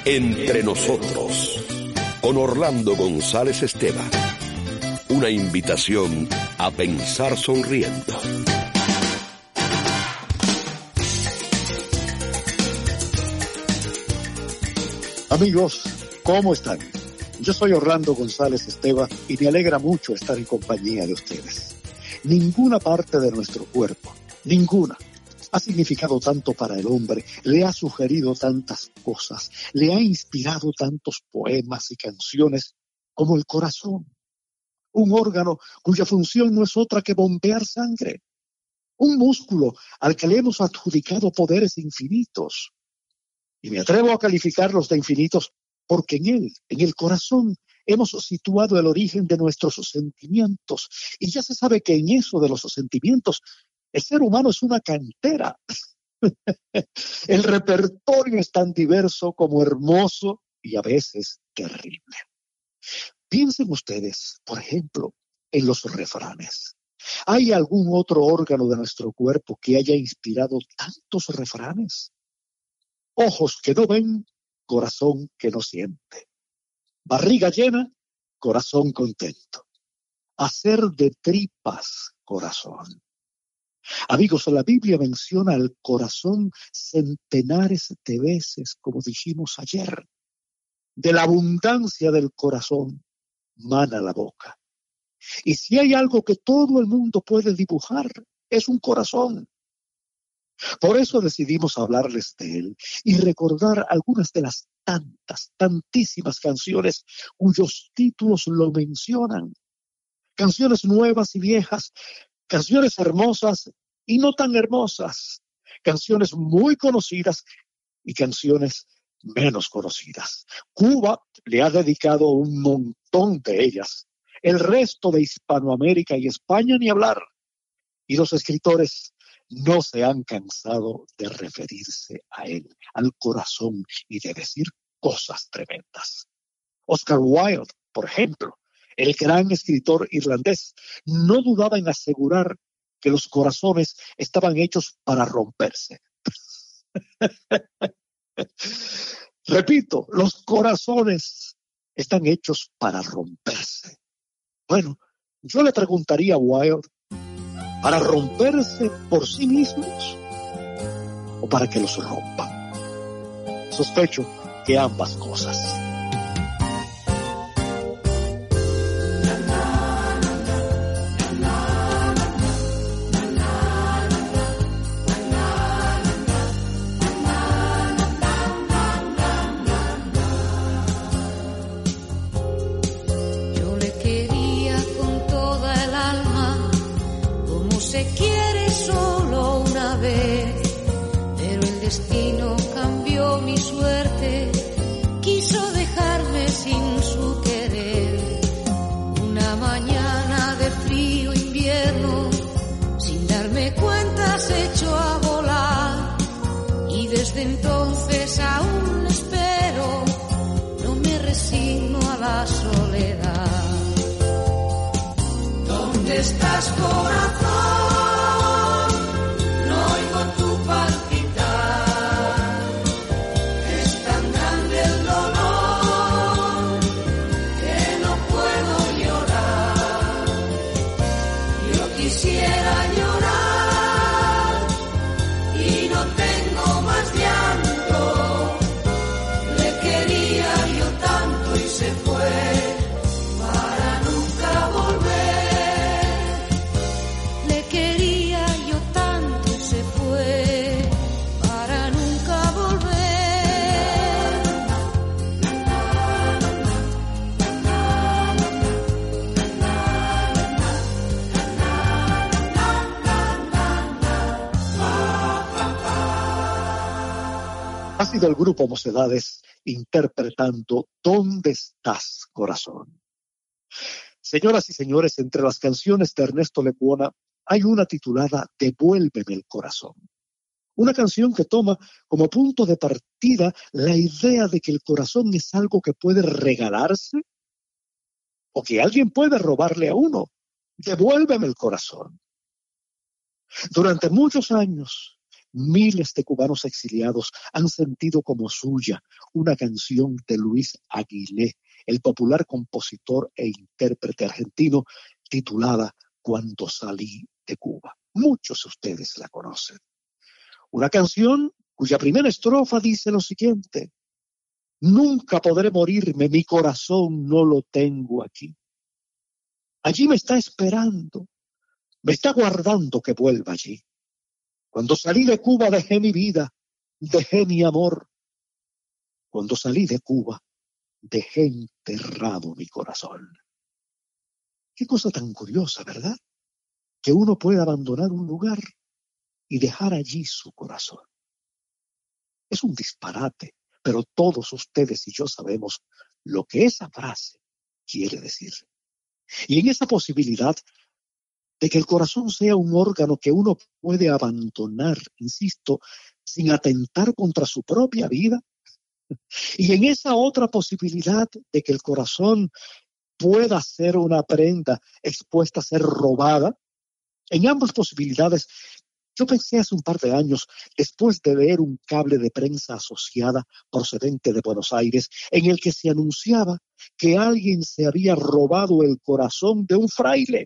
Entre nosotros, con Orlando González Esteban. Una invitación a pensar sonriendo. Amigos, ¿cómo están? Yo soy Orlando González Esteban y me alegra mucho estar en compañía de ustedes. Ninguna parte de nuestro cuerpo, ninguna, ha significado tanto para el hombre, le ha sugerido tantas cosas, le ha inspirado tantos poemas y canciones como el corazón. Un órgano cuya función no es otra que bombear sangre. Un músculo al que le hemos adjudicado poderes infinitos. Y me atrevo a calificarlos de infinitos porque en él, en el corazón, hemos situado el origen de nuestros sentimientos. Y ya se sabe que en eso de los sentimientos, el ser humano es una cantera. El repertorio es tan diverso como hermoso y a veces terrible. Piensen ustedes, por ejemplo, en los refranes. ¿Hay algún otro órgano de nuestro cuerpo que haya inspirado tantos refranes? Ojos que no ven, corazón que no siente. Barriga llena, corazón contento. Hacer de tripas, corazón. Amigos, la Biblia menciona al corazón centenares de veces, como dijimos ayer. De la abundancia del corazón mana la boca. Y si hay algo que todo el mundo puede dibujar, es un corazón. Por eso decidimos hablarles de él y recordar algunas de las tantísimas canciones cuyos títulos lo mencionan. Canciones nuevas y viejas, canciones hermosas y no tan hermosas, canciones muy conocidas y canciones menos conocidas. Cuba le ha dedicado un montón de ellas. El resto de Hispanoamérica y España ni hablar. Y los escritores no se han cansado de referirse a él, al corazón, y de decir cosas tremendas. Oscar Wilde, por ejemplo, el gran escritor irlandés, no dudaba en asegurar que los corazones estaban hechos para romperse. Repito, los corazones están hechos para romperse. Bueno, yo le preguntaría a Wilde, ¿para romperse por sí mismos o para que los rompan? Sospecho que ambas cosas. Desde entonces aún espero, no me resigno a la soledad. ¿Dónde estás, corazón? No oigo tu palpitar. Es tan grande el dolor que no puedo llorar. Yo quisiera llorar y no tengo más llanto. Le quería yo tanto y se fue para nunca volver. Le quería yo tanto y se fue para nunca volver. Ha sido el grupo Mocedades interpretando ¿Dónde estás, corazón? Señoras y señores, entre las canciones de Ernesto Lecuona hay una titulada Devuélveme el corazón. Una canción que toma como punto de partida la idea de que el corazón es algo que puede regalarse o que alguien puede robarle a uno. Devuélveme el corazón. Durante muchos años, Miles de cubanos exiliados han sentido como suya una canción de Luis Aguilé, el popular compositor e intérprete argentino, titulada Cuando salí de Cuba. Muchos de ustedes la conocen. Una canción cuya primera estrofa dice lo siguiente: nunca podré morirme, mi corazón no lo tengo aquí. Allí me está esperando, me está guardando que vuelva allí. Cuando salí de Cuba dejé mi vida, dejé mi amor. Cuando salí de Cuba dejé enterrado mi corazón. Qué cosa tan curiosa, ¿verdad? Que uno puede abandonar un lugar y dejar allí su corazón. Es un disparate, pero todos ustedes y yo sabemos lo que esa frase quiere decir. Y en esa posibilidad de que el corazón sea un órgano que uno puede abandonar, insisto, sin atentar contra su propia vida, y en esa otra posibilidad de que el corazón pueda ser una prenda expuesta a ser robada, en ambas posibilidades, yo pensé hace un par de años, después de leer un cable de prensa asociada procedente de Buenos Aires, en el que se anunciaba que alguien se había robado el corazón de un fraile.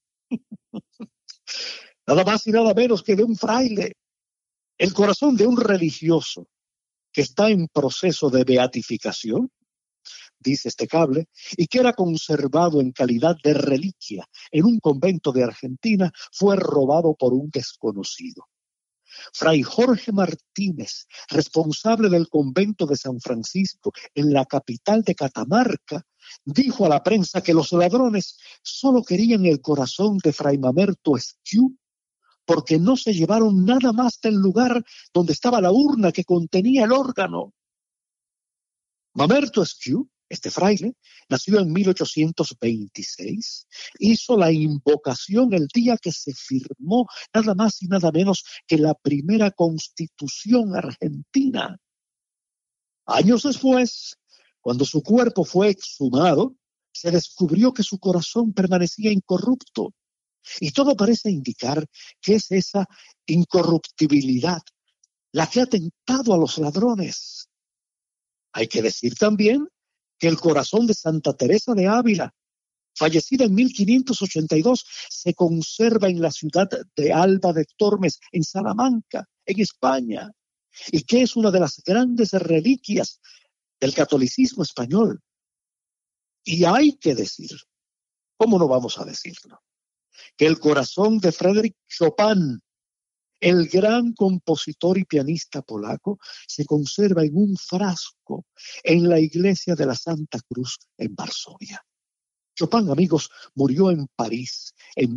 Nada más y nada menos que de un fraile. El corazón de un religioso que está en proceso de beatificación, dice este cable, y que era conservado en calidad de reliquia en un convento de Argentina, fue robado por un desconocido. Fray Jorge Martínez, responsable del convento de San Francisco en la capital de Catamarca, dijo a la prensa que los ladrones solo querían el corazón de Fray Mamerto Esquiú porque no se llevaron nada más del lugar donde estaba la urna que contenía el órgano. Mamerto Esquiú, este fraile, nació en 1826, hizo la invocación el día que se firmó nada más y nada menos que la primera Constitución argentina. Años después, cuando su cuerpo fue exhumado, se descubrió que su corazón permanecía incorrupto. Y todo parece indicar que es esa incorruptibilidad la que ha tentado a los ladrones. Hay que decir también que el corazón de Santa Teresa de Ávila, fallecida en 1582, se conserva en la ciudad de Alba de Tormes, en Salamanca, en España, y que es una de las grandes reliquias del catolicismo español. Y hay que decir, ¿cómo no vamos a decirlo?, que el corazón de Frédéric Chopin, el gran compositor y pianista polaco, se conserva en un frasco en la iglesia de la Santa Cruz en Varsovia. Chopin, amigos, murió en París en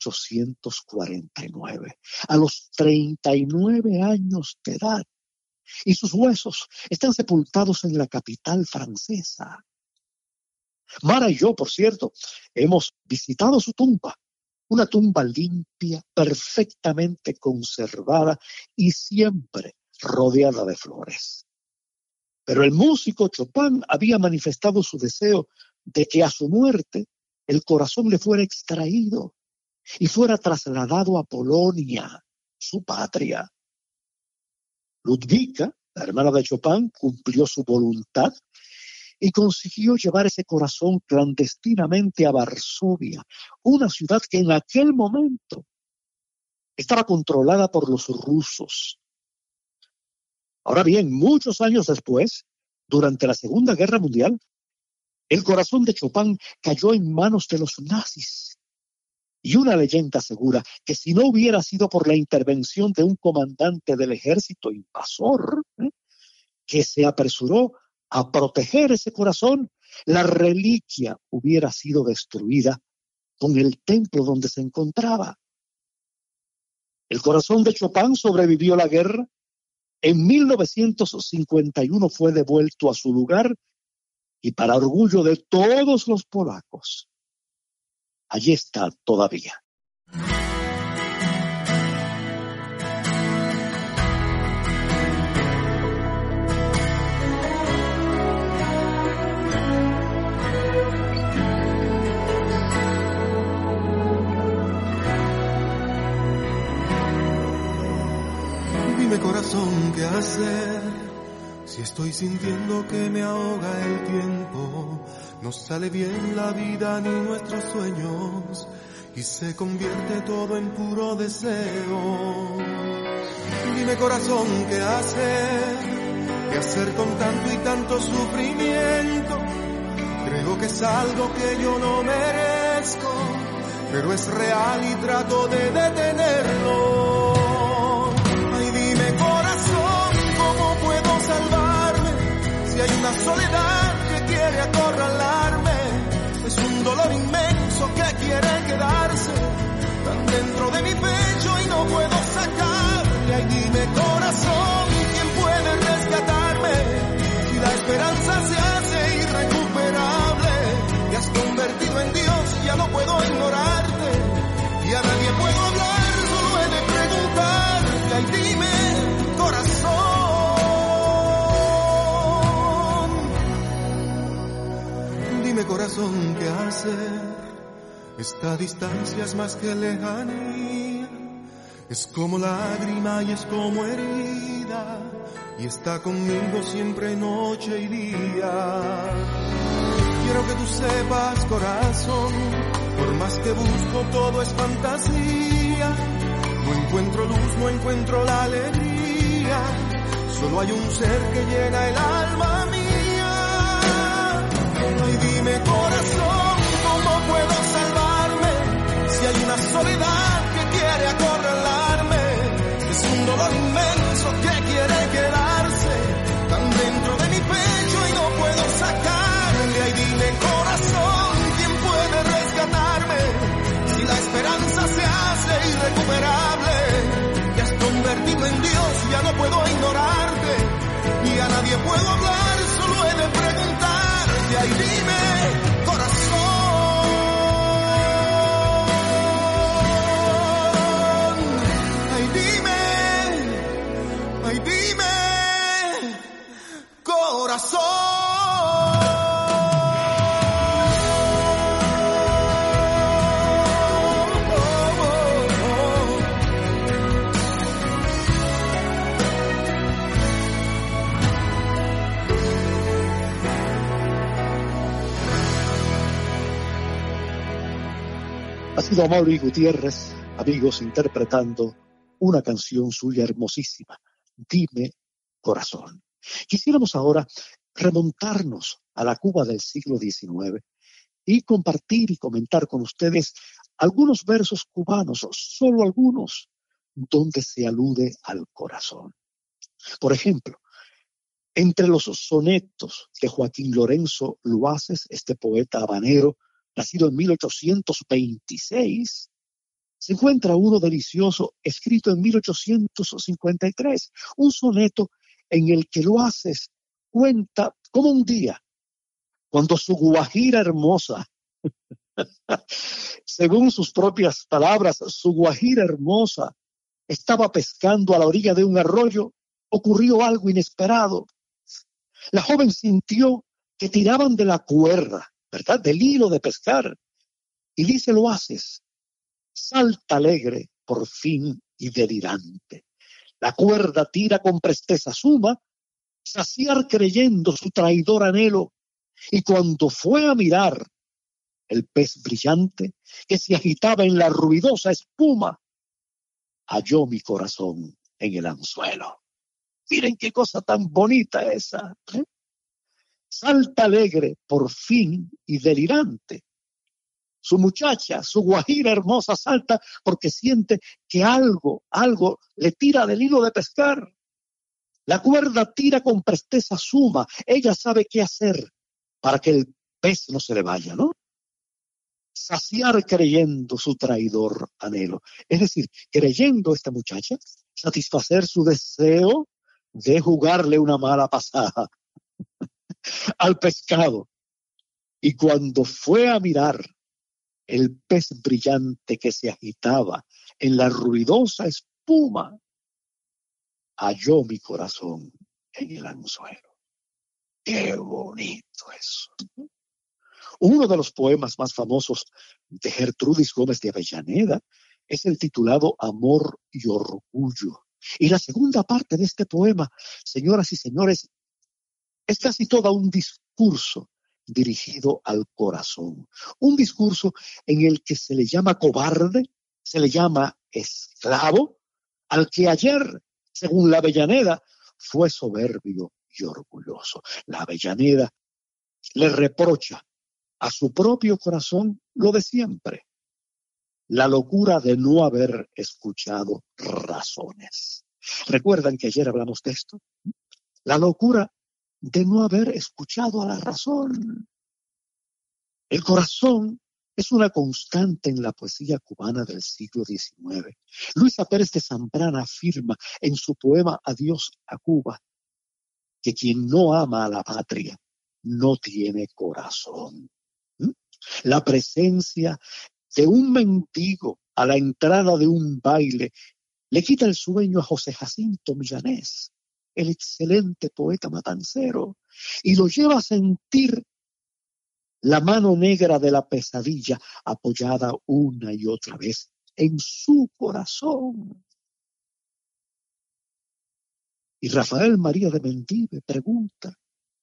1849, a los 39 años de edad, y sus huesos están sepultados en la capital francesa. Mara y yo, por cierto, hemos visitado su tumba. Una tumba limpia, perfectamente conservada y siempre rodeada de flores. Pero el músico Chopin había manifestado su deseo de que a su muerte el corazón le fuera extraído y fuera trasladado a Polonia, su patria. Ludwika, la hermana de Chopin, cumplió su voluntad y consiguió llevar ese corazón clandestinamente a Varsovia, una ciudad que en aquel momento estaba controlada por los rusos. Ahora bien, muchos años después, durante la Segunda Guerra Mundial, el corazón de Chopin cayó en manos de los nazis. Y una leyenda asegura que si no hubiera sido por la intervención de un comandante del ejército invasor, que se apresuró a proteger ese corazón, la reliquia hubiera sido destruida con el templo donde se encontraba. El corazón de Chopin sobrevivió la guerra. En 1951 fue devuelto a su lugar y, para orgullo de todos los polacos, allí está todavía. qué hacer si estoy sintiendo que me ahoga el tiempo. No sale bien la vida ni nuestros sueños y se convierte todo en puro deseo. Dime corazón, ¿qué hacer? ¿Qué hacer con tanto y tanto sufrimiento? Creo que es algo que yo no merezco, pero es real y trato de detenerlo. Ay, dime corazón, ¿cómo puedo salvarme? Si hay una soledad que quiere acorralarme, es un dolor inmenso que quiere quedarse tan dentro de mi pecho y no puedo sacarle. Ay, dime corazón, ¿quién puede rescatarme? Si la esperanza se hace irrecuperable, te has convertido en Dios, ya no puedo ignorarte, y a nadie puedo hablar, solo he de preguntarte. Ay, dime corazón, dime corazón, ¿qué hacer? Esta distancia es más que lejanía, es como lágrima y es como herida, y está conmigo siempre noche y día. Quiero que tú sepas, corazón, por más que busco todo es fantasía. No encuentro luz, no encuentro la alegría, solo hay un ser que llena el alma mía. Ay, dime corazón, ¿cómo puedo salvarme? Si hay una soledad que quiere acorralarme, es un dolor inmenso que quiere quedarse tan dentro de mi pecho y no puedo sacarle. Ay, dime corazón, ¿quién puede rescatarme? Si la esperanza se hace irrecuperable, te has convertido en Dios, ya no puedo ignorarte, y a nadie puedo hablar, solo he de preguntarte. Ay, dime corazón, ay, dime corazón. Ha sido Amaury Gutiérrez, amigos, interpretando una canción suya hermosísima, Dime Corazón. Quisiéramos ahora remontarnos a la Cuba del siglo XIX y compartir y comentar con ustedes algunos versos cubanos, solo algunos, donde se alude al corazón. Por ejemplo, entre los sonetos de Joaquín Lorenzo Luaces, este poeta habanero, nacido en 1826, se encuentra uno delicioso escrito en 1853, un soneto en el que Luaces cuenta como un día, cuando su guajira hermosa, según sus propias palabras, su guajira hermosa estaba pescando a la orilla de un arroyo, ocurrió algo inesperado. La joven sintió que tiraban de la cuerda, ¿verdad?, del hilo de pescar, y dice Luaces: salta alegre, por fin y delirante. La cuerda tira con presteza suma, saciar creyendo su traidor anhelo, y cuando fue a mirar el pez brillante que se agitaba en la ruidosa espuma, halló mi corazón en el anzuelo. Miren qué cosa tan bonita esa, ¿eh? Salta alegre, por fin y delirante. Su muchacha, su guajira hermosa salta porque siente que algo le tira del hilo de pescar. La cuerda tira con presteza suma. Ella sabe qué hacer para que el pez no se le vaya, ¿no? Saciar creyendo su traidor anhelo. Es decir, creyendo esta muchacha, satisfacer su deseo de jugarle una mala pasada al pescado. Y cuando fue a mirar el pez brillante que se agitaba en la ruidosa espuma, halló mi corazón en el anzuelo. ¡Qué bonito eso! Uno de los poemas más famosos de Gertrudis Gómez de Avellaneda es el titulado Amor y Orgullo. Y la segunda parte de este poema, señoras y señores, es casi todo un discurso dirigido al corazón. Un discurso en el que se le llama cobarde, se le llama esclavo, al que ayer, según la Avellaneda, fue soberbio y orgulloso. La Avellaneda le reprocha a su propio corazón lo de siempre, la locura de no haber escuchado razones. ¿Recuerdan que ayer hablamos de esto? La locura de no haber escuchado a la razón. El corazón es una constante en la poesía cubana del siglo XIX. Luisa Pérez de Zambrana afirma en su poema Adiós a Cuba que quien no ama a la patria no tiene corazón. La presencia de un mendigo a la entrada de un baile le quita el sueño a José Jacinto Milanés, el excelente poeta matancero, y lo lleva a sentir la mano negra de la pesadilla apoyada una y otra vez en su corazón. Y Rafael María de Mendive pregunta,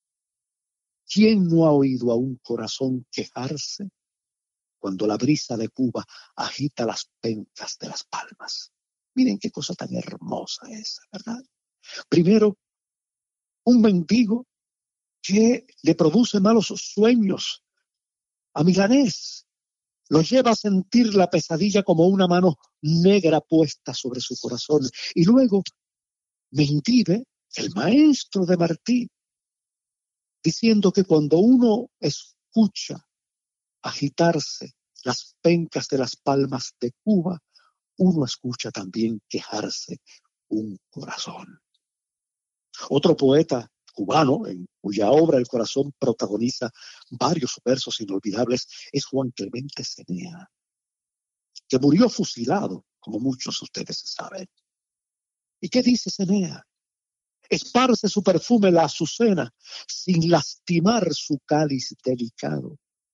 ¿quién no ha oído a un corazón quejarse cuando la brisa de Cuba agita las pencas de las palmas? Miren qué cosa tan hermosa esa, ¿verdad? Primero, un mendigo que le produce malos sueños a Milanés, lo lleva a sentir la pesadilla como una mano negra puesta sobre su corazón. Y luego, Mendive, el maestro de Martí, diciendo que cuando uno escucha agitarse las pencas de las palmas de Cuba, uno escucha también quejarse un corazón. Otro poeta cubano, en cuya obra el corazón protagoniza varios versos inolvidables, es Juan Clemente Cenea, que murió fusilado, como muchos de ustedes saben. ¿Y qué dice Cenea? Esparce su perfume la azucena, sin lastimar su cáliz delicado.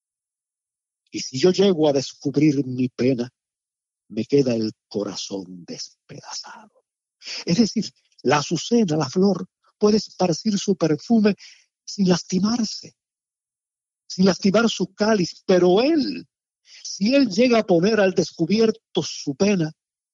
Y si yo llego a descubrir mi pena, me queda el corazón despedazado. Es decir, la azucena, la flor, puede esparcir su perfume sin lastimarse, sin lastimar su cáliz, pero él, si él llega a poner al descubierto su pena,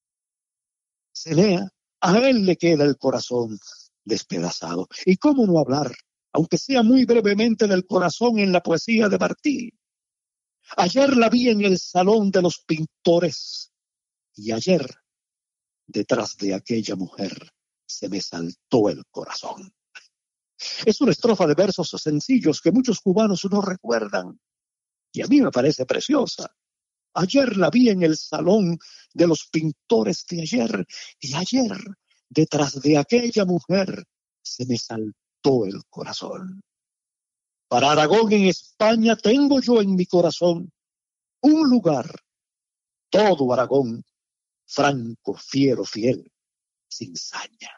Cenea, a él le queda el corazón despedazado. ¿Y cómo no hablar, aunque sea muy brevemente, del corazón en la poesía de Martí? Ayer la vi en el salón de los pintores y ayer, detrás de aquella mujer, se me saltó el corazón. Es una estrofa de versos sencillos que muchos cubanos no recuerdan y a mí me parece preciosa. Ayer la vi en el salón de los pintores de ayer y ayer, detrás de aquella mujer, se me saltó el corazón. Para Aragón en España tengo yo en mi corazón un lugar, todo Aragón, franco, fiero, fiel, sin saña.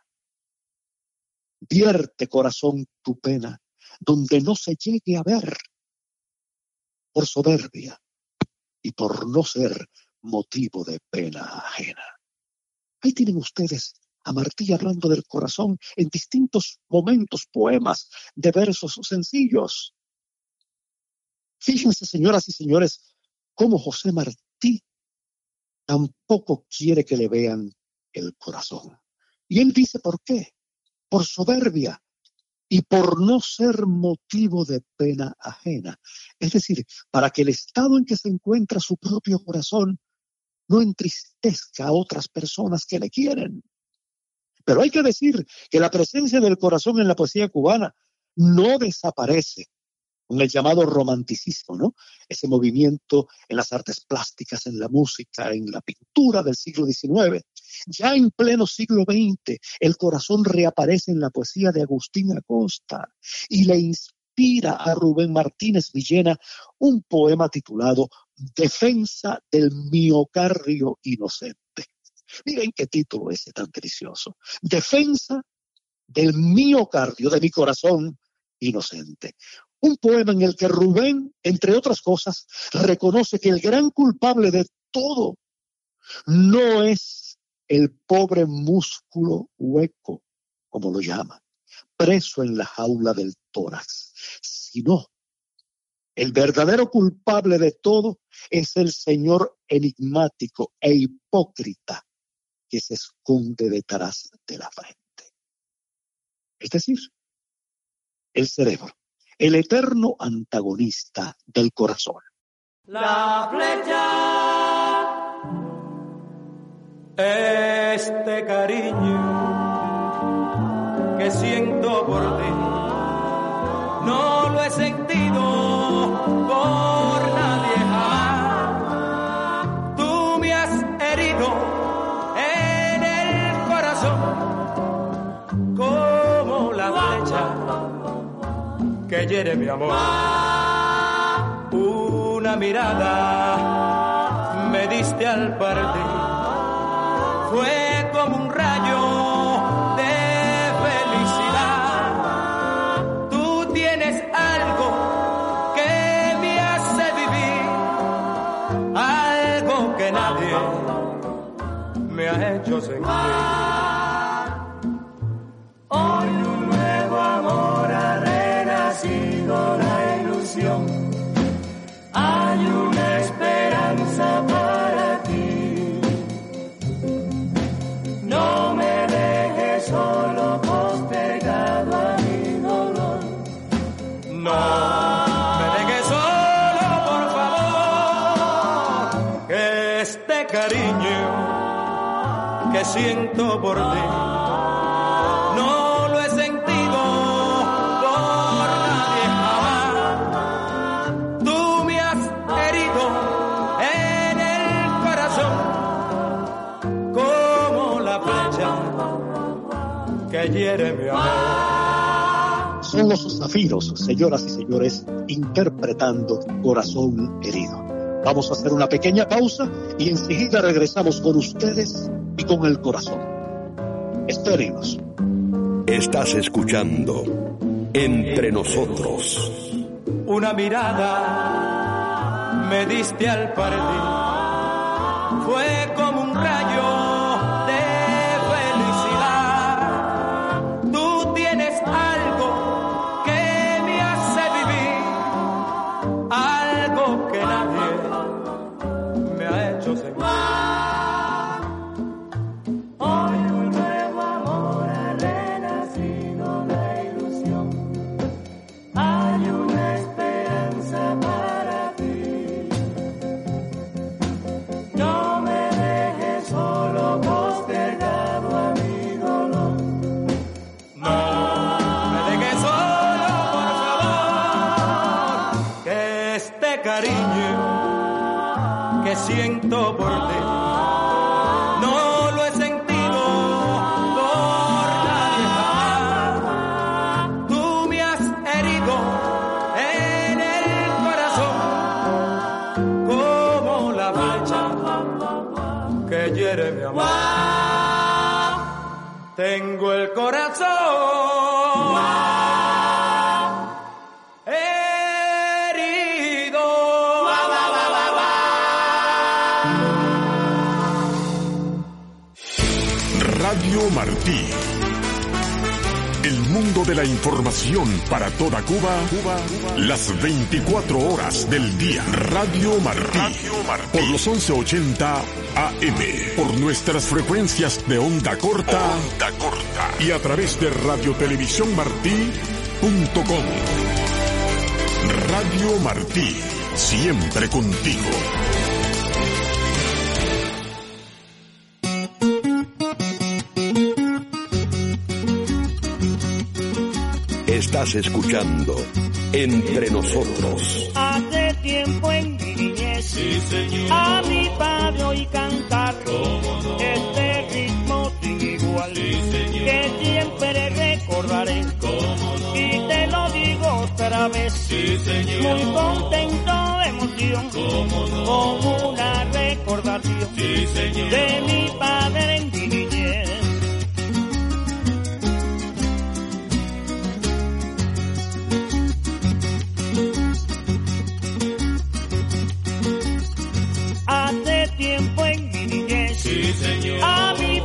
Vierte, corazón, tu pena, donde no se llegue a ver, por soberbia y por no ser motivo de pena ajena. Ahí tienen ustedes a Martí hablando del corazón en distintos momentos, poemas de versos sencillos. Fíjense, señoras y señores, cómo José Martí tampoco quiere que le vean el corazón. Y él dice por qué. Por soberbia y por no ser motivo de pena ajena. Es decir, para que el estado en que se encuentra su propio corazón no entristezca a otras personas que le quieren. Pero hay que decir que la presencia del corazón en la poesía cubana no desaparece con el llamado romanticismo, ¿no? Ese movimiento en las artes plásticas, en la música, en la pintura del siglo XIX. Ya en pleno siglo XX, el corazón reaparece en la poesía de Agustín Acosta y le inspira a Rubén Martínez Villena un poema titulado Defensa del miocardio inocente. Miren qué título ese tan delicioso. Defensa del miocardio, de mi corazón inocente. Un poema en el que Rubén, entre otras cosas, reconoce que el gran culpable de todo no es el pobre músculo hueco, como lo llaman, preso en la jaula del tórax, sino el verdadero culpable de todo es el señor enigmático e hipócrita que se esconde detrás de la frente. Es decir, el cerebro, el eterno antagonista del corazón. La flecha, este cariño que siento por ti, no lo he sentido por nadie jamás. Tú me has herido en el corazón como la flecha que hiere mi amor. Una mirada me diste al partir, fue como un rayo de felicidad. Tú tienes algo que me hace vivir, algo que nadie me ha hecho sentir. Hoy un nuevo amor ha renacido, la ilusión. Hay una esperanza para ti. No me dejes solo postergado a mi dolor. No me dejes solo, por favor. Que este cariño que siento por ti no lo he sentido por nadie jamás. Tú me has herido en el corazón como la flecha que hiere mi amor. Son los Zafiros, señoras y señores, interpretando Corazón Herido. Vamos a hacer una pequeña pausa y enseguida regresamos con ustedes y con el corazón. Espérenos. Estás escuchando Entre Nosotros. Una mirada me diste al partir, fue como un rayo de felicidad. Tú tienes algo que me hace vivir, algo que nadie me ha hecho sentir. Hoy un nuevo amor ha renacido, la ilusión. Hay una esperanza para ti. No me dejes solo postergado a mi dolor. No me dejes solo, por favor. Que este cariño que siento por ti no lo he sentido por nadie jamás. Tú me has herido en el corazón como la flecha que hiere mi amor. Tengo el corazón herido. Radio Martí. El mundo de la información para toda Cuba, las 24 horas del día. Radio Martí. Por los 1180 AM. Por nuestras frecuencias de onda corta. Y a través de radiotelevisiónmartí.com. Radio Martí. Siempre contigo. Estás escuchando Entre Nosotros. Hace tiempo en mi niñez, Sí, señor. a mi padre oí cantar ¿Cómo no? este ritmo sin igual, Sí, señor. que siempre recordaré. ¿Cómo no? Y te lo digo otra vez, Sí, señor. muy contento, emoción, ¿Cómo no? con una recordación Sí, señor. de mi padre en mi niñez. Hace tiempo en mi niñez, Sí, señor. a mi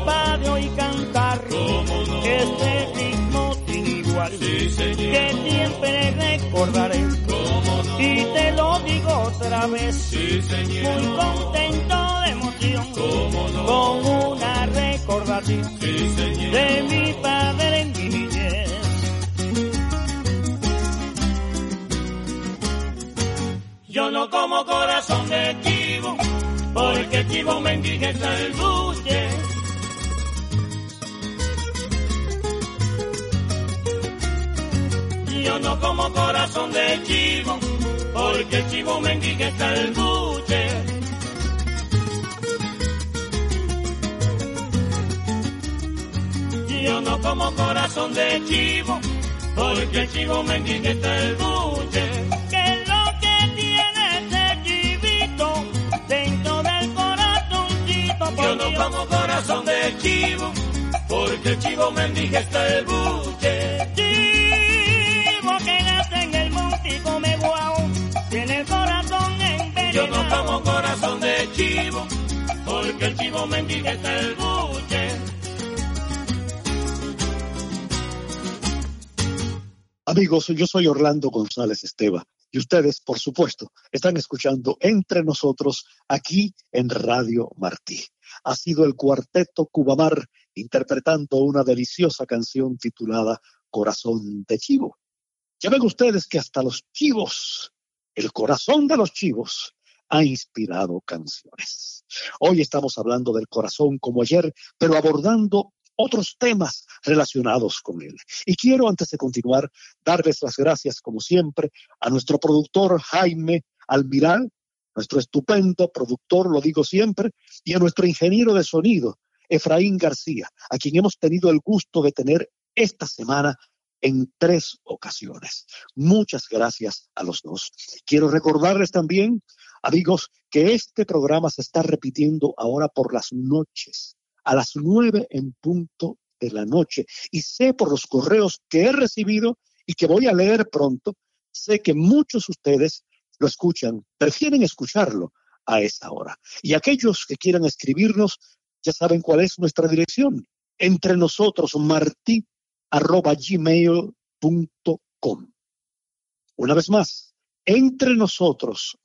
que siempre recordaré. Y te lo digo otra vez, Sí, señor. muy contento de emoción, con una recordación Sí, señor. de mi padre en mi niñez. Yo no como corazón de chivo, porque el chivo me indigesta el buche. Yo no como corazón de chivo, porque el chivo me indigesta el buche. Yo no como corazón de chivo, porque el chivo me indigesta el buche. ¿Qué es lo que tiene ese chivito dentro del corazoncito? Yo no como corazón de chivo, porque el chivo me indigesta el buche. Chivo que nace en el monte y come guau, tiene el corazón envenenado. Yo no como corazón de chivo, porque el chivo me indigesta el buche. Amigos, yo soy Orlando González Esteva y ustedes, por supuesto, están escuchando Entre Nosotros aquí en Radio Martí. Ha sido el cuarteto Cubamar interpretando una deliciosa canción titulada Corazón de Chivo. Ya ven ustedes que hasta los chivos, el corazón de los chivos, ha inspirado canciones. Hoy estamos hablando del corazón como ayer, pero abordando otros temas relacionados con él. Y quiero, antes de continuar, darles las gracias, como siempre, a nuestro productor Jaime Almiral, nuestro estupendo productor, lo digo siempre, y a nuestro ingeniero de sonido, Efraín García, a quien hemos tenido el gusto de tener esta semana en 3 ocasiones. Muchas gracias a los dos. Quiero recordarles también, amigos, que este programa se está repitiendo ahora por las noches, a las 9 en punto de la noche. Y sé por los correos que he recibido y que voy a leer pronto, sé que muchos de ustedes lo escuchan, prefieren escucharlo a esa hora. Y aquellos que quieran escribirnos, ya saben cuál es nuestra dirección. Entre nosotros, marti@gmail.com. Una vez más, entre nosotros,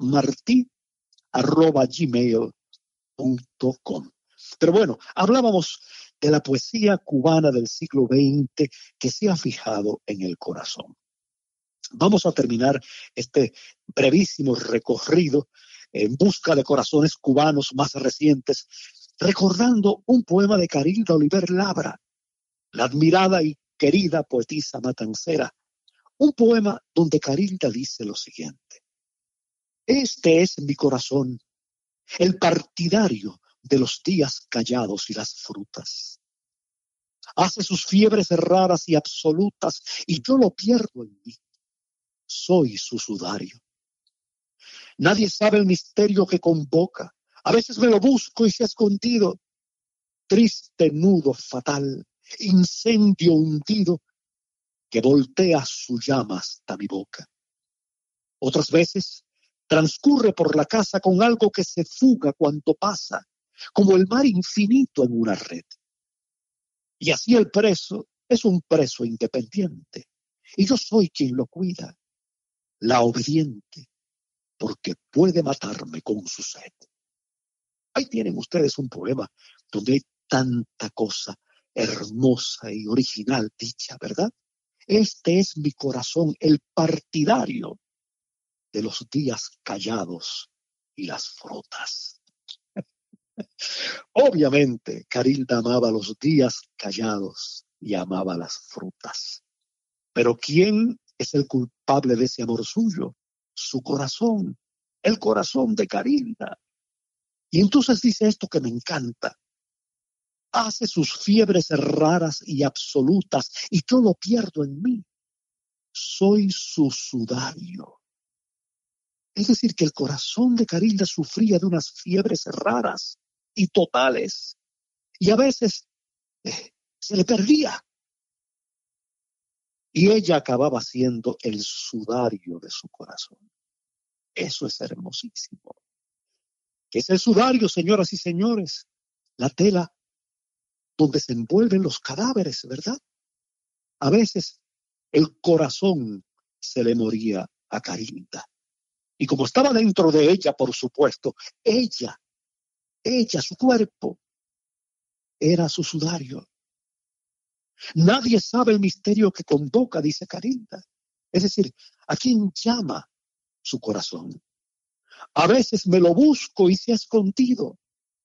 marti@gmail.com. Pero bueno, hablábamos de la poesía cubana del siglo XX que se ha fijado en el corazón. Vamos a terminar este brevísimo recorrido en busca de corazones cubanos más recientes, recordando un poema de Carilda Oliver Labra, la admirada y querida poetisa matancera. Un poema donde Carilda dice lo siguiente: este es mi corazón, el partidario de los días callados y las frutas. Hace sus fiebres raras y absolutas y yo lo pierdo en mí. Soy su sudario. Nadie sabe el misterio que convoca. A veces me lo busco y se ha escondido. Triste nudo fatal, incendio hundido que voltea su llama hasta mi boca. Otras veces transcurre por la casa con algo que se fuga cuando pasa, como el mar infinito en una red. Y así el preso es un preso independiente, y yo soy quien lo cuida, la obediente, porque puede matarme con su sed. Ahí tienen ustedes un poema donde hay tanta cosa hermosa y original dicha, ¿verdad? Este es mi corazón, el partidario de los días callados y las frutas. Obviamente, Carilda amaba los días callados y amaba las frutas. Pero ¿quién es el culpable de ese amor suyo? Su corazón, el corazón de Carilda. Y entonces dice esto que me encanta. Hace sus fiebres raras y absolutas y yo lo pierdo en mí. Soy su sudario. Es decir, que el corazón de Carilda sufría de unas fiebres raras y totales, y a veces se le perdía. Y ella acababa siendo el sudario de su corazón. Eso es hermosísimo. ¿Qué es el sudario, señoras y señores? La tela donde se envuelven los cadáveres, ¿verdad? A veces El corazón se le moría a Carilda. Y como estaba dentro de ella, por supuesto, ella, su cuerpo, era su sudario. Nadie sabe el misterio que convoca, dice Carilda. Es decir, ¿a quién llama su corazón? A veces me lo busco y se ha escondido.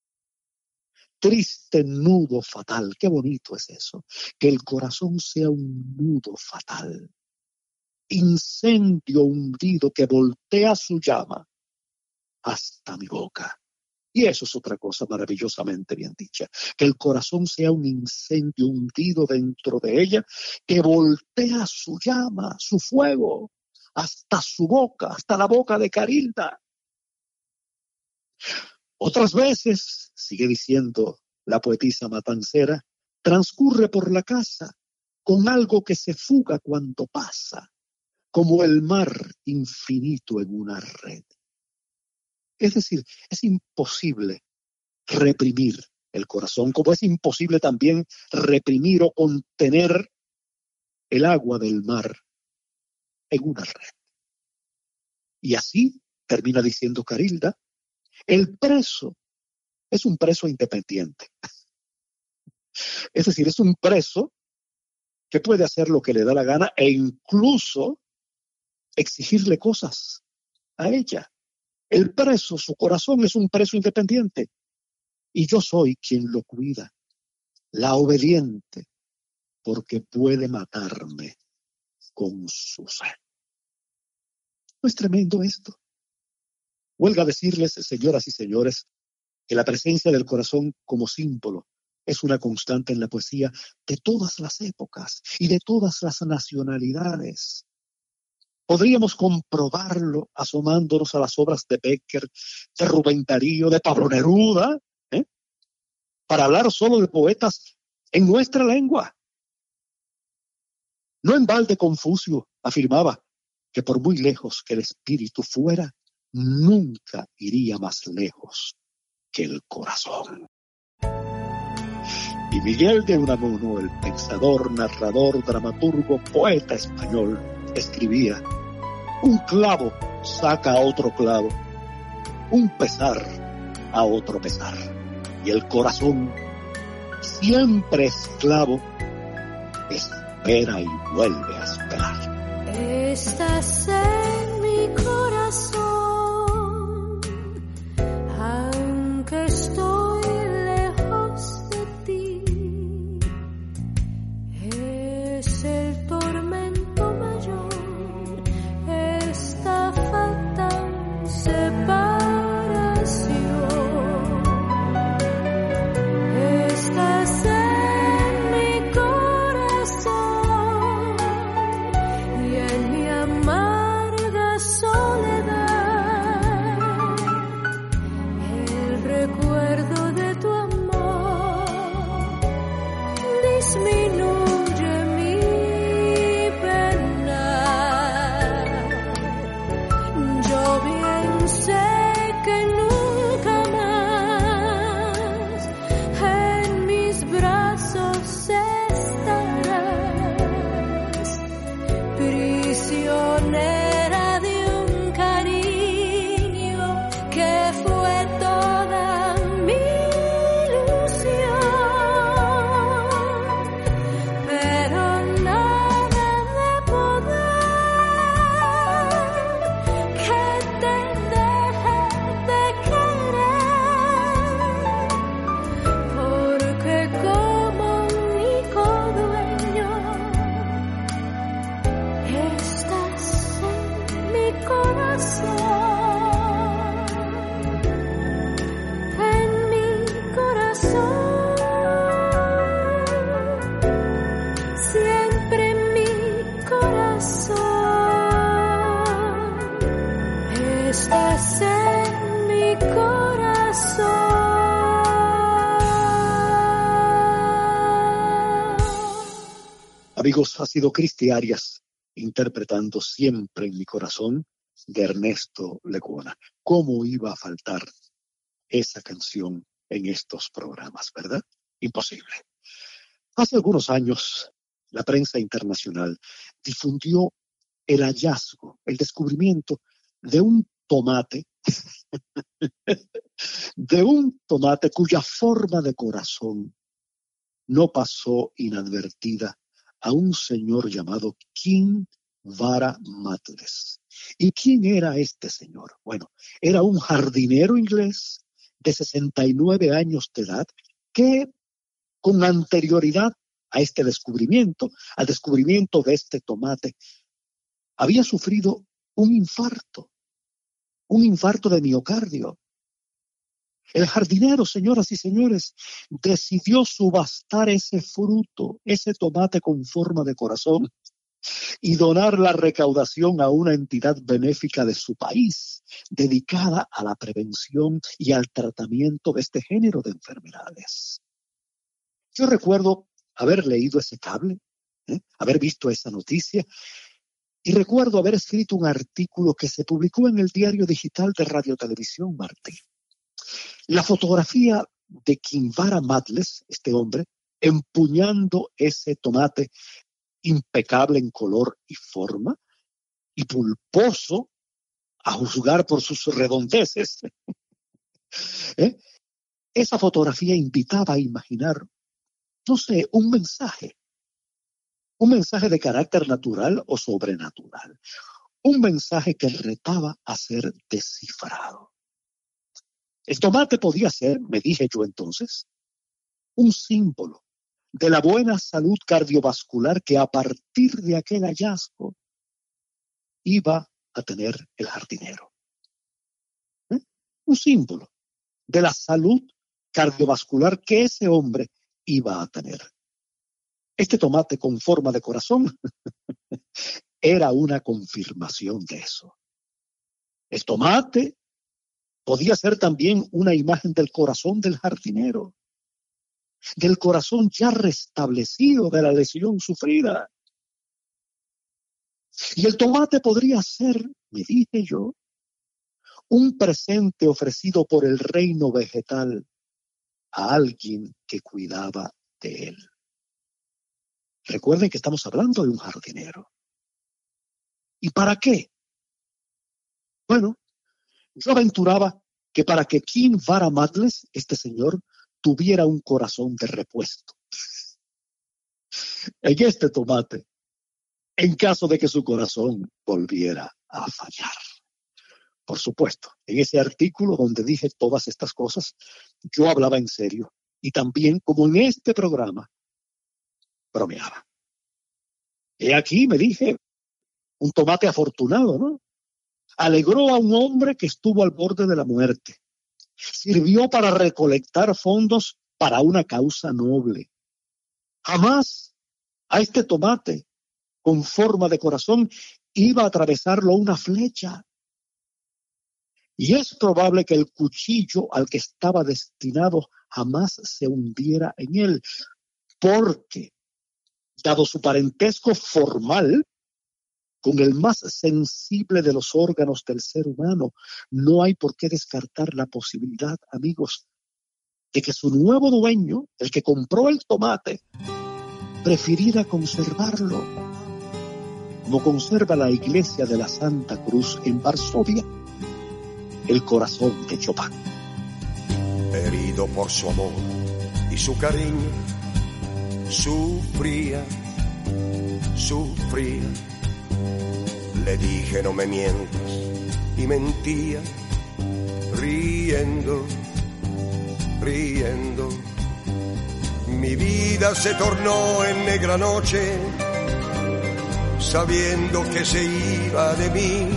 Triste nudo fatal. Qué bonito es eso. Que el corazón sea un nudo fatal. Incendio hundido que voltea su llama hasta mi boca. Y eso es otra cosa maravillosamente bien dicha. Que el corazón sea un incendio hundido dentro de ella que voltea su llama, su fuego, hasta su boca, hasta la boca de Carilda. Otras veces, sigue diciendo la poetisa matancera, transcurre por la casa con algo que se fuga cuando pasa, como el mar infinito en una red. Es decir, es imposible reprimir el corazón, como es imposible también reprimir o contener el agua del mar en una red. Y así, termina diciendo Carilda, el preso es un preso independiente. Es decir, es un preso que puede hacer lo que le da la gana e incluso exigirle cosas a ella. El preso, su corazón es un preso independiente y yo soy quien lo cuida, la obediente, porque puede matarme con su sed. ¿No es tremendo esto? Huelga decirles, señoras y señores, que la presencia del corazón como símbolo es una constante en la poesía de todas las épocas y de todas las nacionalidades. Podríamos comprobarlo asomándonos a las obras de Bécquer, de Rubén Darío, de Pablo Neruda, para hablar solo de poetas en nuestra lengua. No en balde Confucio afirmaba que por muy lejos que el espíritu fuera, nunca iría más lejos que el corazón. Y Miguel de Unamuno, el pensador, narrador, dramaturgo, poeta español, escribía: un clavo saca a otro clavo, un pesar a otro pesar, y el corazón, siempre esclavo, espera y vuelve a esperar. Estás en mi corazón, aunque estoy lejos de ti. Es el tormento mayor, esta fatal separación. Estás en mi corazón y en mi amarga soledad, el recuerdo de tu amor disminuye mi pena. Yo bien sé que nunca más en mis brazos estarás, prisionera de un cariño que fue toda mi ilusión, pero nada de poder que te deje de querer, porque como único dueño estás en mi corazón, en mi corazón, siempre en mi corazón, estás en mi corazón. Amigos, ha sido Cristi Arias interpretando Siempre en mi corazón de Ernesto Lecuona. ¿Cómo iba a faltar esa canción en estos programas, verdad? Imposible. Hace algunos años la prensa internacional difundió el hallazgo, el descubrimiento de un tomate, cuya forma de corazón no pasó inadvertida a un señor llamado King Vara Matles. ¿Y quién era este señor? Bueno, era un jardinero inglés de 69 años de edad que con anterioridad a este descubrimiento, al descubrimiento de este tomate, había sufrido un infarto de miocardio. El jardinero, señoras y señores, decidió subastar ese fruto, ese tomate con forma de corazón, y donar la recaudación a una entidad benéfica de su país, dedicada a la prevención y al tratamiento de este género de enfermedades. Yo recuerdo haber leído ese cable, haber visto esa noticia, y recuerdo haber escrito un artículo que se publicó en el diario digital de Radio Televisión Martí. La fotografía de King Vara Matles, este hombre, empuñando ese tomate impecable en color y forma, y pulposo, a juzgar por sus redondeces. Esa fotografía invitaba a imaginar, no sé, un mensaje de carácter natural o sobrenatural, un mensaje que retaba a ser descifrado. El tomate podía ser, me dije yo entonces, un símbolo de la buena salud cardiovascular que a partir de aquel hallazgo iba a tener el jardinero. Un símbolo de la salud cardiovascular que ese hombre iba a tener. Este tomate con forma de corazón era una confirmación de eso. El tomate podía ser también una imagen del corazón del jardinero, del corazón ya restablecido de la lesión sufrida. Y el tomate podría ser, me dije yo, un presente ofrecido por el reino vegetal a alguien que cuidaba de él. Recuerden que estamos hablando de un jardinero. ¿Y para qué? Bueno, yo aventuraba que para que King Vara Matles, este señor, tuviera un corazón de repuesto en este tomate, en caso de que su corazón volviera a fallar. Por supuesto, en ese artículo donde dije todas estas cosas, yo hablaba en serio y también, como en este programa, bromeaba. He aquí, me dije, un tomate afortunado, ¿no? Alegró a un hombre que estuvo al borde de la muerte. Sirvió para recolectar fondos para una causa noble. Jamás a este tomate, con forma de corazón, iba a atravesarlo una flecha. Y es probable que el cuchillo al que estaba destinado jamás se hundiera en él, porque, dado su parentesco formal con el más sensible de los órganos del ser humano, no hay por qué descartar la posibilidad, amigos, de que su nuevo dueño, el que compró el tomate, prefiriera conservarlo, como conserva la iglesia de la Santa Cruz en Varsovia, el corazón de Chopin. Herido por su amor y su cariño, sufría. Le dije no me mientas y mentía, riendo. Mi vida se tornó en negra noche, sabiendo que se iba de mí.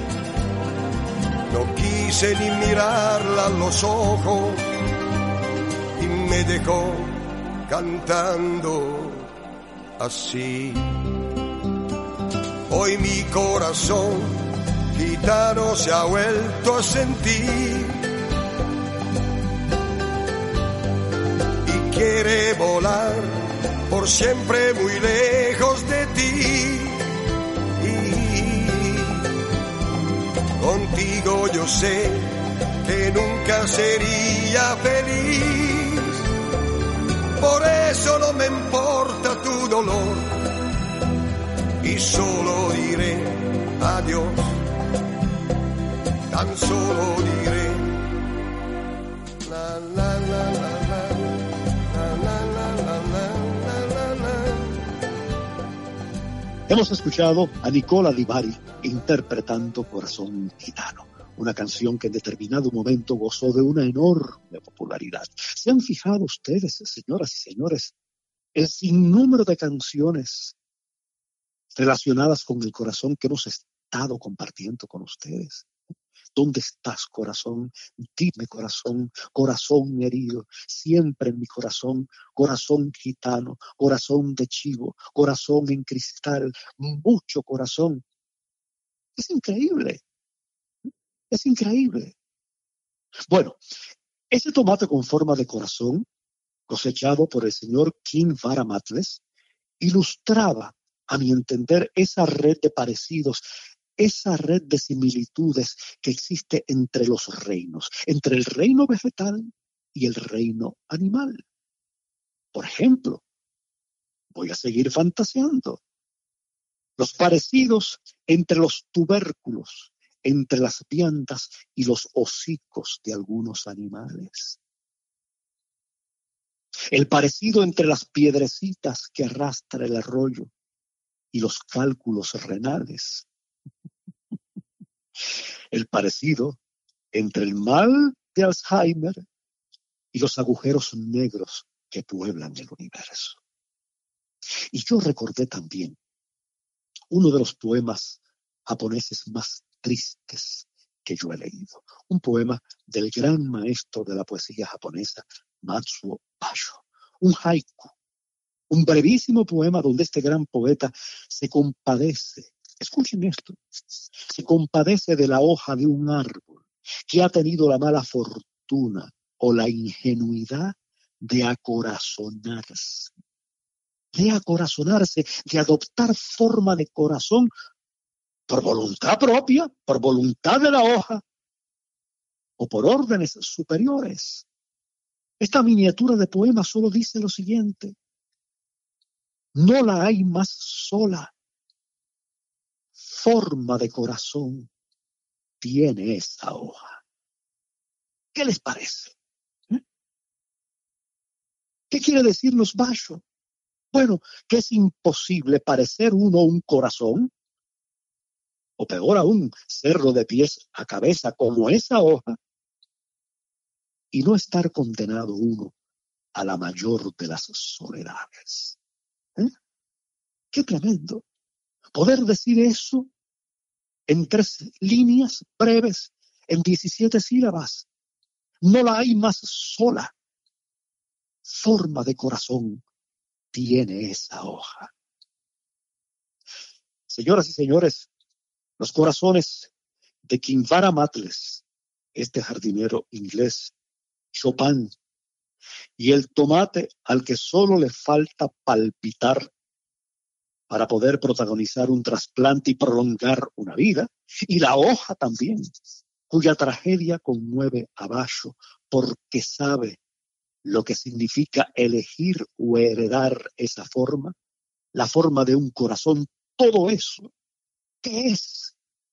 No quise ni mirarla a los ojos y me dejó cantando así. Hoy mi corazón gitano se ha vuelto a sentir y quiere volar por siempre muy lejos de ti. Contigo yo sé que nunca sería feliz, por eso no me importa tu dolor, y solo diré adiós, tan solo diré la la la la la la la la la la la. Hemos escuchado a Nicola Di Bari interpretando Corazón Gitano, una canción que en determinado momento gozó de una enorme popularidad. ¿Se han fijado ustedes, señoras y señores, el sinnúmero de canciones relacionadas con el corazón que hemos estado compartiendo con ustedes? ¿Dónde estás, corazón? Dime, corazón, corazón herido, siempre en mi corazón, corazón gitano, corazón de chivo, corazón en cristal, mucho corazón. Es increíble, es increíble. Bueno, ese tomate con forma de corazón, cosechado por el señor Kinvara Matles, ilustraba, a mi entender, esa red de parecidos, esa red de similitudes que existe entre los reinos, entre el reino vegetal y el reino animal. Por ejemplo, voy a seguir fantaseando. Los parecidos entre los tubérculos, entre las viandas y los hocicos de algunos animales. El parecido entre las piedrecitas que arrastra el arroyo y los cálculos renales. El parecido entre el mal de Alzheimer y los agujeros negros que pueblan el universo. Y yo recordé también uno de los poemas japoneses más tristes que yo he leído. Un poema del gran maestro de la poesía japonesa, Matsuo Basho. Un haiku, un brevísimo poema donde este gran poeta se compadece, escuchen esto, se compadece de la hoja de un árbol que ha tenido la mala fortuna o la ingenuidad de acorazonarse. De adoptar forma de corazón por voluntad propia, por voluntad de la hoja o por órdenes superiores. Esta miniatura de poema solo dice lo siguiente: no la hay más sola. Forma de corazón tiene esa hoja. ¿Qué les parece? ¿Qué quiere decirnos Basho? Bueno, que es imposible parecer uno un corazón, o peor aún, serlo de pies a cabeza como esa hoja, y no estar condenado uno a la mayor de las soledades. ¡Qué tremendo! Poder decir eso en 3 líneas breves, en 17 sílabas. No la hay más sola. Forma de corazón tiene esa hoja. Señoras y señores, los corazones de Kinvara Matles, este jardinero inglés, Chopin, y el tomate al que solo le falta palpitar para poder protagonizar un trasplante y prolongar una vida, y la hoja también, cuya tragedia conmueve a Basho porque sabe lo que significa elegir o heredar esa forma, la forma de un corazón. Todo eso, ¿qué es?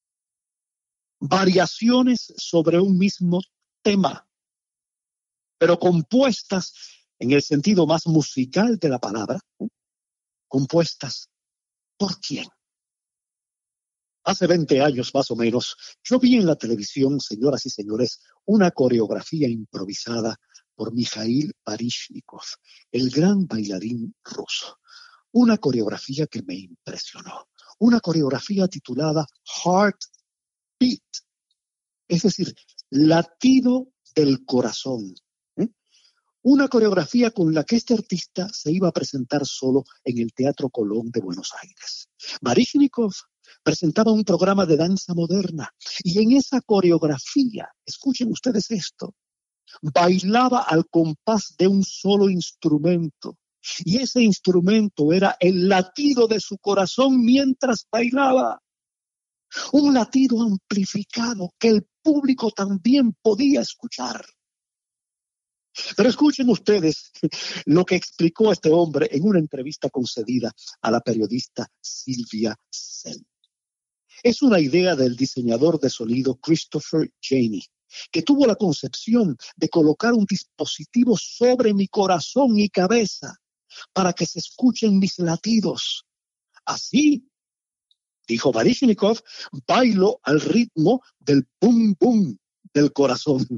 Variaciones sobre un mismo tema, pero compuestas en el sentido más musical de la palabra, compuestas ¿por quién? Hace 20 años más o menos, yo vi en la televisión, señoras y señores, una coreografía improvisada por Mikhail Baryshnikov, el gran bailarín ruso. Una coreografía que me impresionó. Una coreografía titulada Heartbeat, es decir, latido del corazón. Una coreografía con la que este artista se iba a presentar solo en el Teatro Colón de Buenos Aires. Baryshnikov presentaba un programa de danza moderna y en esa coreografía, escuchen ustedes esto, bailaba al compás de un solo instrumento y ese instrumento era el latido de su corazón mientras bailaba. Un latido amplificado que el público también podía escuchar. Pero escuchen ustedes lo que explicó este hombre en una entrevista concedida a la periodista Sylvia Sen. Es una idea del diseñador de sonido Christopher Janey, que tuvo la concepción de colocar un dispositivo sobre mi corazón y cabeza para que se escuchen mis latidos. Así, dijo Baryshnikov, bailo al ritmo del bum bum del corazón.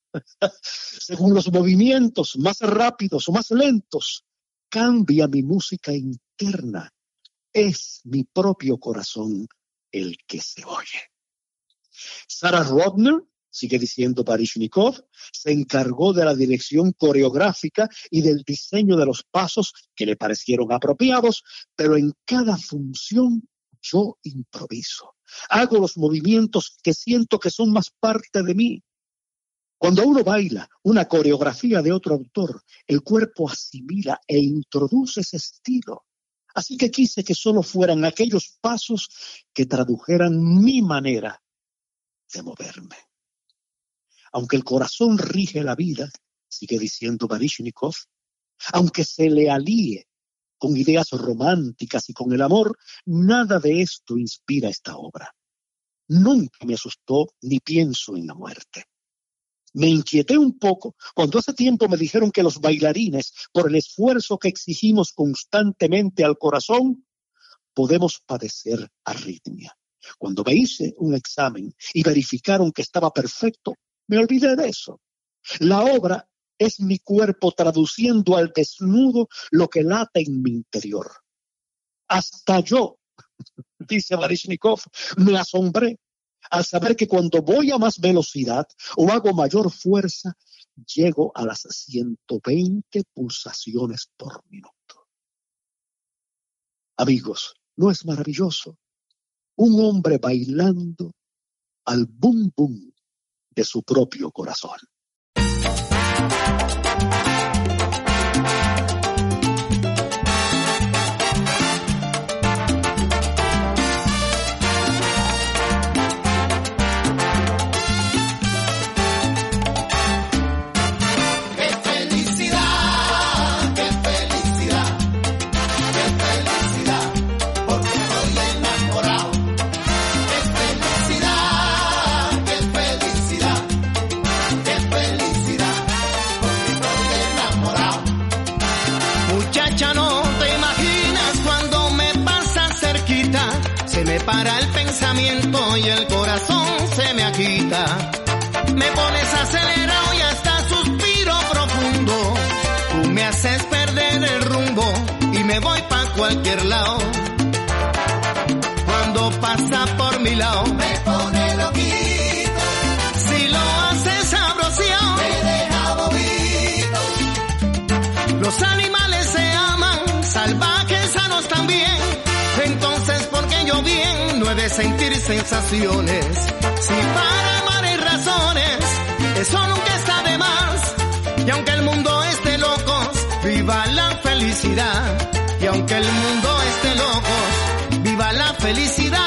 Según los movimientos más rápidos o más lentos, cambia mi música interna. Es mi propio corazón el que se oye. Sarah Rodner, sigue diciendo Baryshnikov, se encargó de la dirección coreográfica y del diseño de los pasos que le parecieron apropiados, pero en cada función yo improviso. Hago los movimientos que siento que son más parte de mí. Cuando uno baila una coreografía de otro autor, el cuerpo asimila e introduce ese estilo. Así que quise que solo fueran aquellos pasos que tradujeran mi manera de moverme. Aunque el corazón rige la vida, sigue diciendo Baryshnikov, aunque se le alíe con ideas románticas y con el amor, nada de esto inspira esta obra. Nunca me asustó ni pienso en la muerte. Me inquieté un poco cuando hace tiempo me dijeron que los bailarines, por el esfuerzo que exigimos constantemente al corazón, podemos padecer arritmia. Cuando me hice un examen y verificaron que estaba perfecto, me olvidé de eso. La obra es mi cuerpo traduciendo al desnudo lo que late en mi interior. Hasta yo, dice Baryshnikov, me asombré al saber que cuando voy a más velocidad o hago mayor fuerza, llego a las 120 pulsaciones por minuto. Amigos, ¿no es maravilloso? Un hombre bailando al bum bum de su propio corazón. Para el pensamiento y el corazón se me agita. Me pones acelerado y hasta suspiro profundo. Tú me haces perder el rumbo y me voy pa' cualquier lado. Cuando pasa por mi lado me pone loquito. Si lo haces sabroso me deja bobito. Los animales se aman, salvajes sanos también. Entonces, ¿por qué yo bien no he de sentir sensaciones? Si para amar hay razones, eso nunca está de más. Y aunque el mundo esté locos, viva la felicidad. Y aunque el mundo esté locos, viva la felicidad.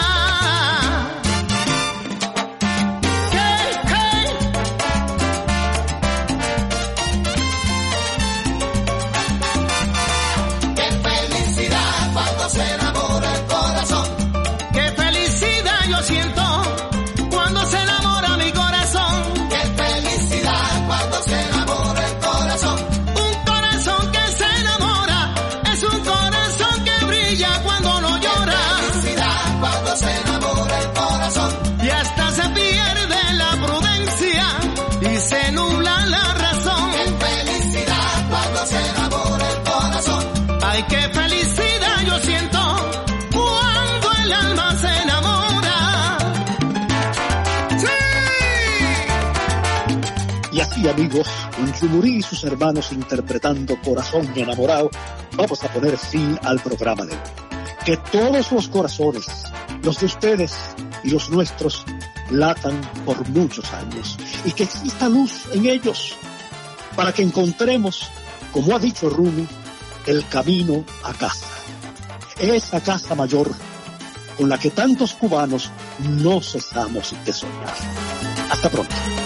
Y amigos, con Yumurí y sus hermanos interpretando Corazón Enamorado, vamos a poner fin al programa de hoy. Que todos los corazones, los de ustedes y los nuestros, latan por muchos años y que exista luz en ellos para que encontremos, como ha dicho Rumi, el camino a casa. Esa casa mayor con la que tantos cubanos no cesamos de soñar. Hasta pronto.